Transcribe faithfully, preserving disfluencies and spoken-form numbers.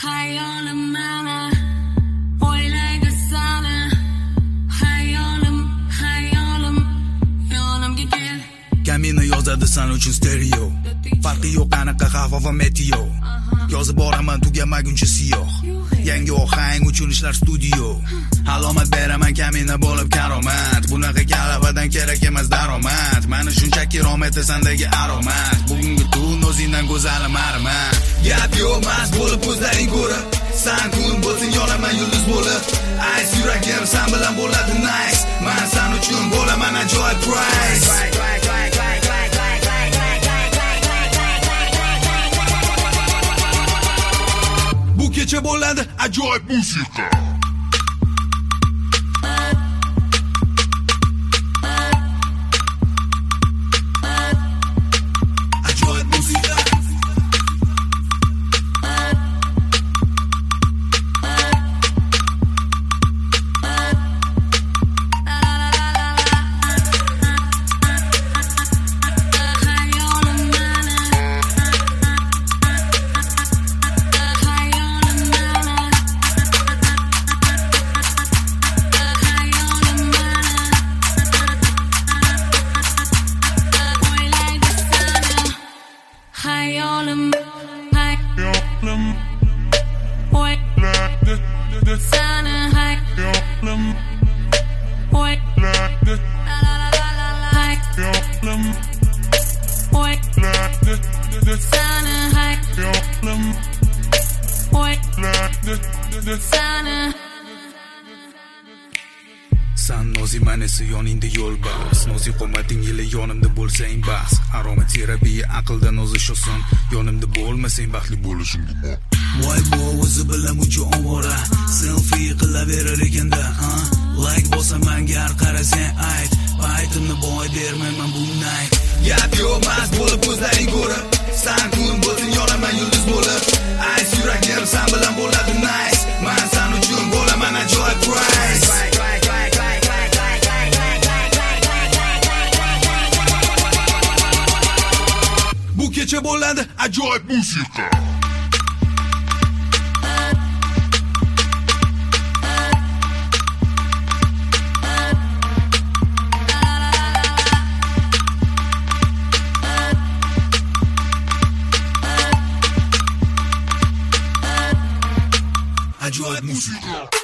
Hayolim meni o'ylaydi seni. Hayolim, hayolim yonimga kel. Kamina yozadi sen uchun stereo. Farqi yo'q aniq havo va meteo. Yozib boraman tugamaguncha siyoh. Yangi ohang uchun ishlar studio. Alomat beraman kamina bo'lib karomat. Bunaqa galabadan kerak emas daromad. Meni shunchaki rom etasandagi aromat. Bugungi tun o'zingdan go'zalim arman. Gap yo'q mas bo'lib ko'zlaring ko'rib. San kun bo'lsing yonaman yulduz bo'lib. Ice yuragim san bilan bo'ladi nice. Men san uchun bo'laman ajoyib price. Bu kecha bo'ladi ajoyib musiqa. Ajoyib musiqa. Hayolim, hayolim o'ylaydi seni. Hayolim o'ylaydi hayolim o'ylaydi seni. Hayolim o'ylaydi seni. San noziman esa yoningda yo'lbars. Nozik qomating yili yonimda bo'lsang bas. Aromaterapiya aqldan ozish oson. Yonimda bo'lmasang baxtli bo'lishing mumkin. Voy bo o'zi bilan mucho ovora. Selfie qilaverar ekanda, ha? Like bo'lsa menga har qarasang ayt. Aytimni boy bermayman bu night. Gap yo'q mas bo'lib ko'zlaring ko'rib. San kun bo'lsing yonaman yulduz bo'lib. Ice yuragim san bilan bo'ladi nice. Men san uchun bo'laman ajoyib price. Bu kecha bo'ladi ajoyib musiqa. Ajoyib musiqa.